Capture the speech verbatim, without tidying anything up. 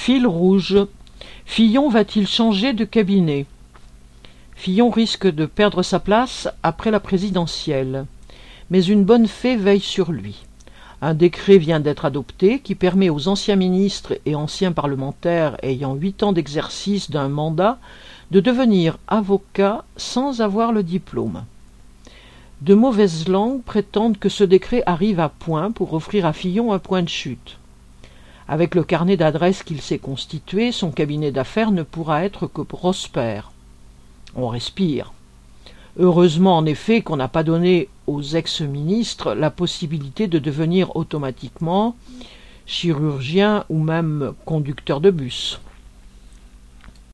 Fil rouge. Fillon va-t-il changer de cabinet? Fillon risque de perdre sa place après la présidentielle. Mais une bonne fée veille sur lui. Un décret vient d'être adopté qui permet aux anciens ministres et anciens parlementaires ayant huit ans d'exercice d'un mandat de devenir avocats sans avoir le diplôme. De mauvaises langues prétendent que ce décret arrive à point pour offrir à Fillon un point de chute. Avec le carnet d'adresses qu'il s'est constitué, son cabinet d'affaires ne pourra être que prospère. On respire. Heureusement en effet qu'on n'a pas donné aux ex-ministres la possibilité de devenir automatiquement chirurgien ou même conducteur de bus.